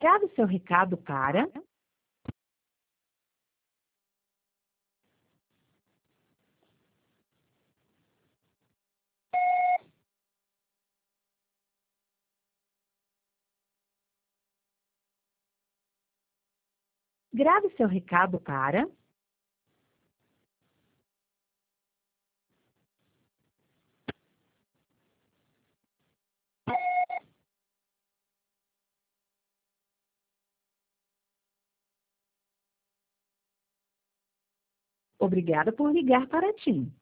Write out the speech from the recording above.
Grave seu recado para... Grave seu recado para... Obrigada por ligar para a TIM.